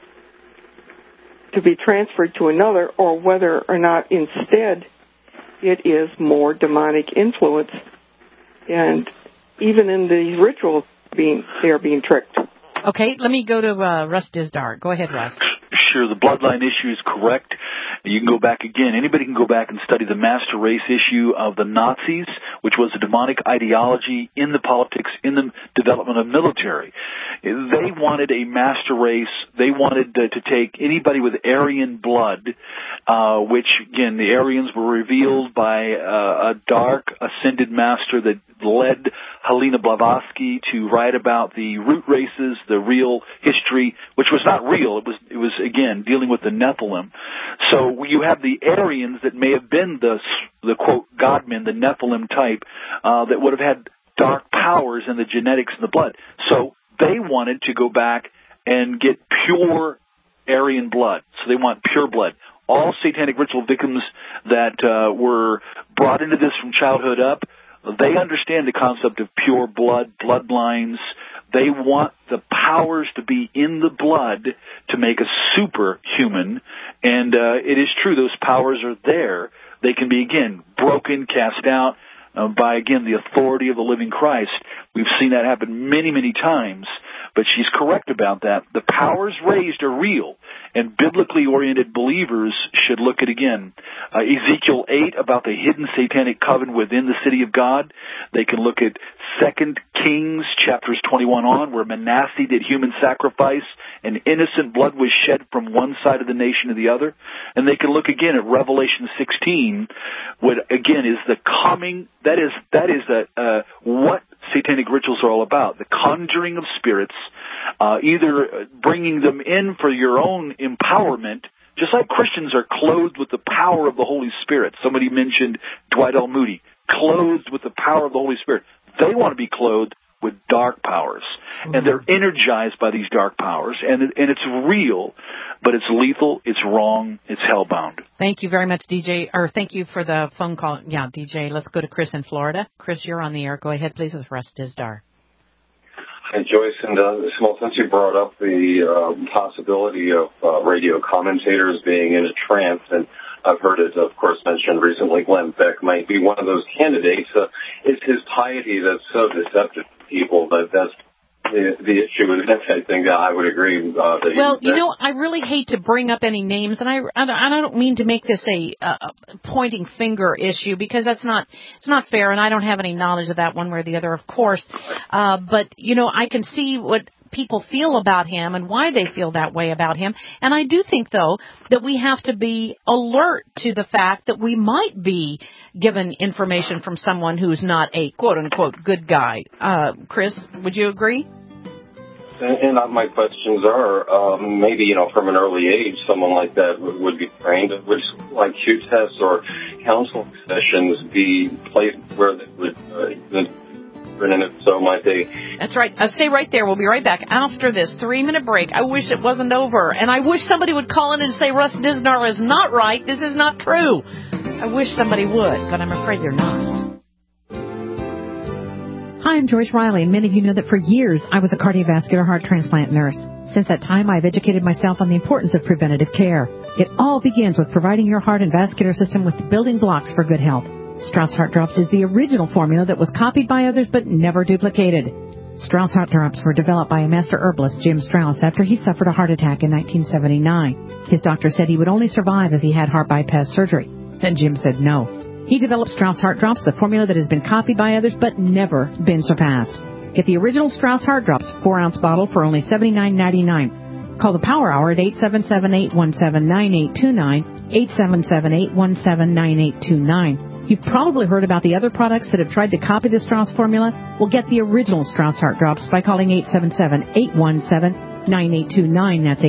to be transferred to another, or whether or not instead it is more demonic influence. And even in these rituals, they are being tricked. Okay, let me go to Russ Dizdar. Go ahead, Russ. Sure, the bloodline issue is correct. You can go back again. Anybody can go back and study the master race issue of the Nazis, which was a demonic ideology in the politics, in the development of military. They wanted a master race. They wanted to take anybody with Aryan blood, which, again, the Aryans were revealed by a dark ascended master that led Helena Blavatsky to write about the root races, the real history, which was not real. It was again dealing with the Nephilim. So you have the Aryans that may have been the quote Godmen, the Nephilim type, that would have had dark powers in the genetics and the blood. So they wanted to go back and get pure Aryan blood. So they want pure blood. All satanic ritual victims that were brought into this from childhood up, they understand the concept of pure blood, bloodlines. They want the powers to be in the blood to make us superhuman. And it is true, those powers are there. They can be, again, broken, cast out by, again, the authority of the living Christ. We've seen that happen many, many times. But she's correct about that. The powers raised are real, and biblically oriented believers should look at, again, Ezekiel 8 about the hidden satanic coven within the city of God. They can look at 2 Kings chapters 21 on, where Manasseh did human sacrifice and innocent blood was shed from one side of the nation to the other. And they can look again at Revelation 16, what again is the coming, that is what satanic rituals are all about, the conjuring of spirits, either bringing them in for your own empowerment, just like Christians are clothed with the power of the Holy Spirit. Somebody mentioned Dwight L. Moody, clothed with the power of the Holy Spirit. They want to be clothed with dark powers, and they're energized by these dark powers, and it's real, but it's lethal, it's wrong, it's hellbound. Thank you very much, DJ, or thank you for the phone call. Yeah, DJ, let's go to Chris in Florida. Chris, you're on the air. Go ahead, please, with Russ Dizdar. Hi, Joyce, and Simone, since you brought up the possibility of radio commentators being in a trance, and I've heard it, of course, mentioned recently, Glenn Beck might be one of those candidates. It's his piety that's so deceptive to people that that's the issue with it. I think I would agree. Well, you know, I really hate to bring up any names, and I don't mean to make this a pointing finger issue, because it's not fair, and I don't have any knowledge of that one way or the other, of course. But you know, I can see what people feel about him and why they feel that way about him. And I do think, though, that we have to be alert to the fact that we might be given information from someone who's not a quote-unquote good guy. Chris, would you agree? And my questions are, maybe, you know, from an early age, someone like that would be trained. Would, like Q tests or counseling sessions be places where they would, and if so, might they? That's right. Stay right there. We'll be right back after this 3-minute break. I wish it wasn't over. And I wish somebody would call in and say Russ Dizdar is not right. This is not true. I wish somebody would, but I'm afraid they're not. Hi, I'm Joyce Riley, and many of you know that for years I was a cardiovascular heart transplant nurse. Since that time, I've educated myself on the importance of preventative care. It all begins with providing your heart and vascular system with the building blocks for good health. Strauss Heart Drops is the original formula that was copied by others but never duplicated. Strauss Heart Drops were developed by a master herbalist, Jim Strauss, after he suffered a heart attack in 1979. His doctor said he would only survive if he had heart bypass surgery. And Jim said no. He developed Strauss Heart Drops, the formula that has been copied by others but never been surpassed. Get the original Strauss Heart Drops 4-ounce bottle for only $79.99. Call the Power Hour at 877-817-9829, 877-817-9829. You've probably heard about the other products that have tried to copy the Strauss formula. Well, get the original Strauss Heart Drops by calling 877-817-9829. That's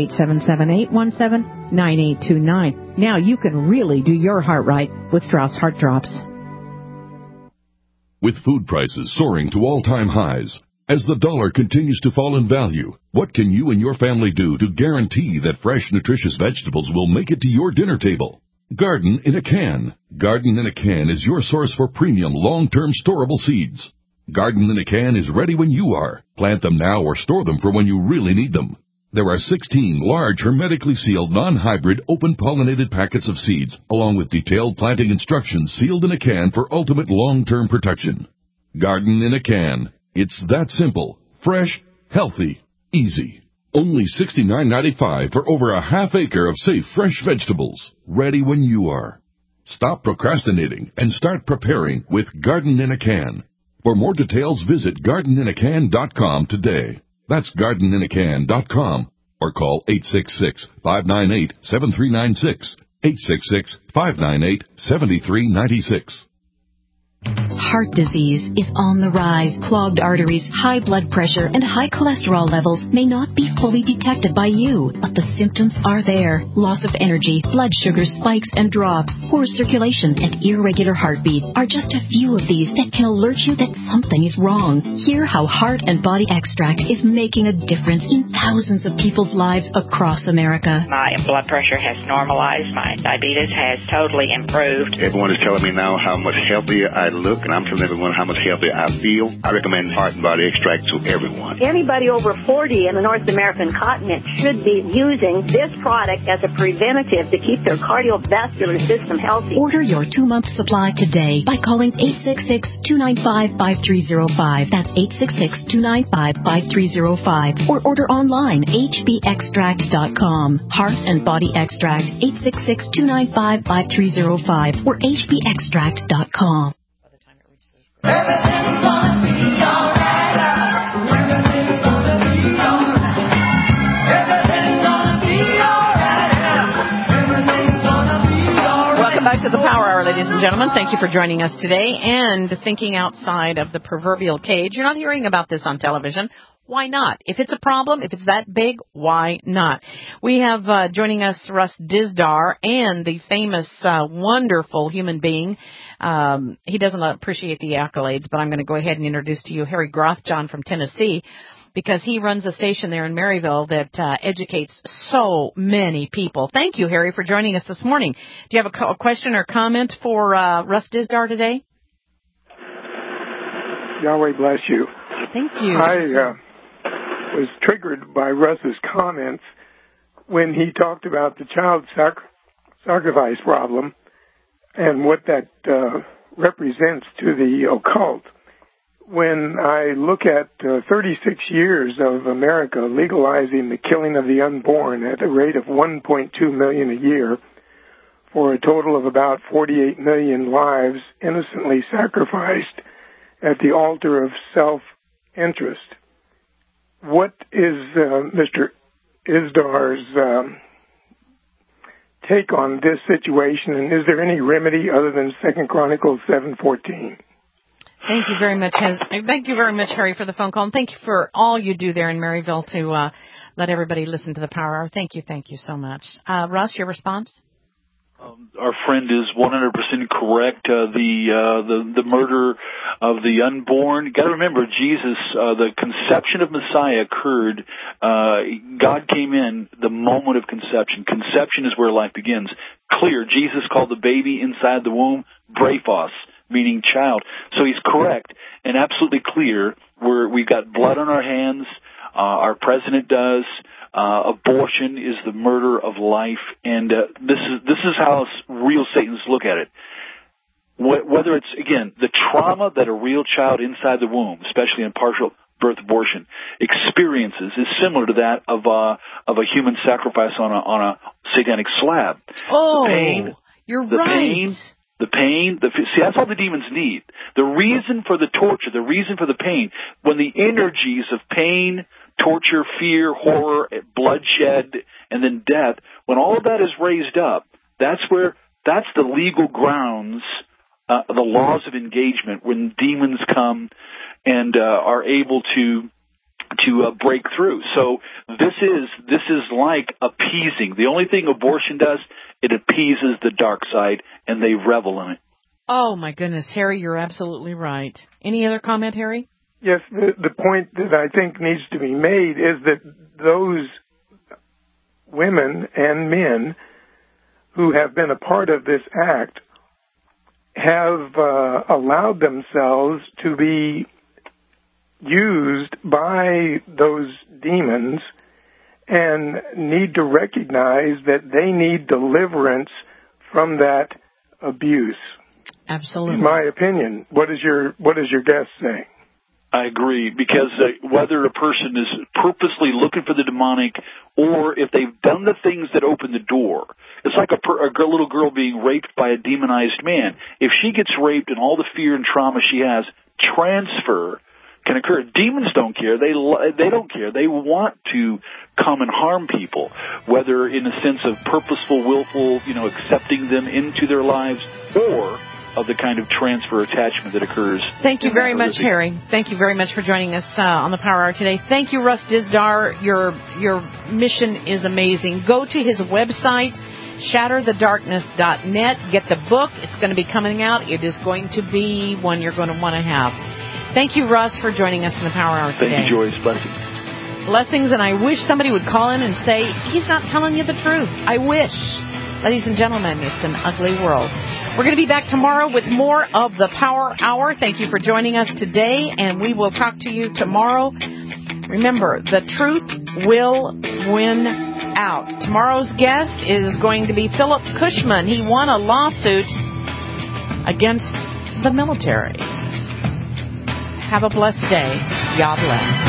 877-817-9829. Now you can really do your heart right with Strauss Heart Drops. With food prices soaring to all-time highs, as the dollar continues to fall in value, what can you and your family do to guarantee that fresh, nutritious vegetables will make it to your dinner table? Garden in a Can. Garden in a Can is your source for premium, long-term storable seeds. Garden in a Can is ready when you are. Plant them now or store them for when you really need them. There are 16 large, hermetically sealed, non-hybrid, open-pollinated packets of seeds, along with detailed planting instructions sealed in a can for ultimate long-term protection. Garden in a Can. It's that simple, fresh, healthy, easy. Only $69.95 for over a half acre of safe, fresh vegetables, ready when you are. Stop procrastinating and start preparing with Garden in a Can. For more details, visit gardeninacan.com today. That's gardeninacan.com or call 866-598-7396, 866-598-7396. Heart disease is on the rise. Clogged arteries, high blood pressure, and high cholesterol levels may not be fully detected by you, but the symptoms are there. Loss of energy, blood sugar spikes and drops, poor circulation, and irregular heartbeat are just a few of these that can alert you that something is wrong. Hear how Heart and Body Extract is making a difference in thousands of people's lives across America. My blood pressure has normalized. My diabetes has totally improved. Everyone is telling me now how much healthier I look, and I'm telling everyone how much healthier I feel. I recommend Heart and Body Extract to everyone. Anybody over 40 in the North American continent should be using this product as a preventative to keep their cardiovascular system healthy. Order your 2-month supply today by calling 866-295-5305. That's 866-295-5305. Or order online, hbextract.com. Heart and Body Extract, 866-295-5305 or hbextract.com. Everything's gonna be alright. Everything's gonna be alright. Everything's gonna be alright. Everything's gonna be alright. Welcome back to the Power Hour, ladies and gentlemen. Thank you for joining us today and thinking outside of the proverbial cage. You're not hearing about this on television. Why not? If it's a problem, if it's that big, why not? We have joining us Russ Dizdar and the famous, wonderful human being, He doesn't appreciate the accolades, but I'm going to go ahead and introduce to you Harry Grothjohn from Tennessee, because he runs a station there in Maryville that educates so many people. Thank you, Harry, for joining us this morning. Do you have a question or comment for Russ Dizdar today? Yahweh bless you. Thank you. I was triggered by Russ's comments when he talked about the child sacrifice problem and what that represents to the occult. When I look at 36 years of America legalizing the killing of the unborn at a rate of 1.2 million a year, for a total of about 48 million lives innocently sacrificed at the altar of self-interest. What is Mr. Izdar's take on this situation, and is there any remedy other than 2 Chronicles 7:14? Thank you very much. Thank you very much, Harry, for the phone call, and thank you for all you do there in Maryville to let everybody listen to the Power Hour. Thank you so much. Russ, your response? Our friend is 100% correct. The murder of the unborn. You got to remember, Jesus, the conception of Messiah occurred. God came in the moment of conception. Conception is where life begins. Clear. Jesus called the baby inside the womb Brephos, meaning child. So he's correct and absolutely clear. We've got blood on our hands. Our president does. Abortion is the murder of life, and this is how real Satanists look at it. Whether it's, again, the trauma that a real child inside the womb, especially in partial birth abortion, experiences is similar to that of a human sacrifice on a satanic slab. Oh, the pain, you're the right. pain, see, that's all the demons need. The reason for the torture, the reason for the pain, when the energies of pain, torture, fear, horror, bloodshed, and then death, when all of that is raised up, that's the legal grounds, the laws of engagement, when demons come and are able to break through. So this is like appeasing. The only thing abortion does, it appeases the dark side, and they revel in it. Oh, my goodness, Harry, you're absolutely right. Any other comment, Harry? Yes, the point that I think needs to be made is that those women and men who have been a part of this act have allowed themselves to be used by those demons and need to recognize that they need deliverance from that abuse. Absolutely. In my opinion, what is your guest saying? I agree, because whether a person is purposely looking for the demonic or if they've done the things that open the door, it's like a little girl being raped by a demonized man. If she gets raped and all the fear and trauma she has, transfer can occur. Demons don't care. They don't care. They want to come and harm people, whether in a sense of purposeful, willful, accepting them into their lives, or of the kind of transfer attachment that occurs. Thank you very much, Harry. Thank you very much for joining us on the Power Hour today. Thank you, Russ Dizdar. Your mission is amazing. Go to his website, shatterthedarkness.net. Get the book. It's going to be coming out. It is going to be one you're going to want to have. Thank you, Russ, for joining us in the Power Hour today. Thank you, Joyce. Blessings. Blessings, and I wish somebody would call in and say, he's not telling you the truth. I wish. Ladies and gentlemen, it's an ugly world. We're going to be back tomorrow with more of the Power Hour. Thank you for joining us today, and we will talk to you tomorrow. Remember, the truth will win out. Tomorrow's guest is going to be Philip Cushman. He won a lawsuit against the military. Have a blessed day. God bless.